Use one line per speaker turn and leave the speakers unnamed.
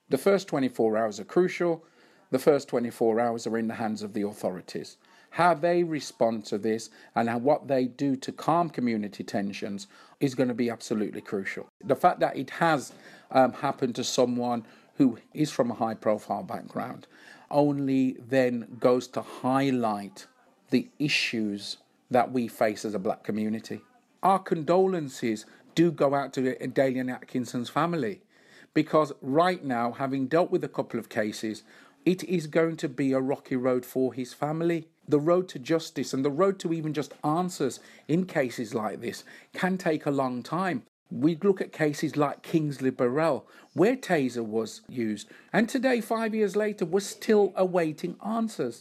The first 24 hours are crucial. The first 24 hours are in the hands of the authorities. How they respond to this and what they do to calm community tensions is going to be absolutely crucial. The fact that it has happened to someone who is from a high-profile background only then goes to highlight the issues that we face as a black community. Our condolences do go out to Dalian Atkinson's family, because right now, having dealt with a couple of cases, it is going to be a rocky road for his family. The road to justice and the road to even just answers in cases like this can take a long time. We look at cases like Kingsley Burrell, where taser was used, and today, 5 years later, we're still awaiting answers.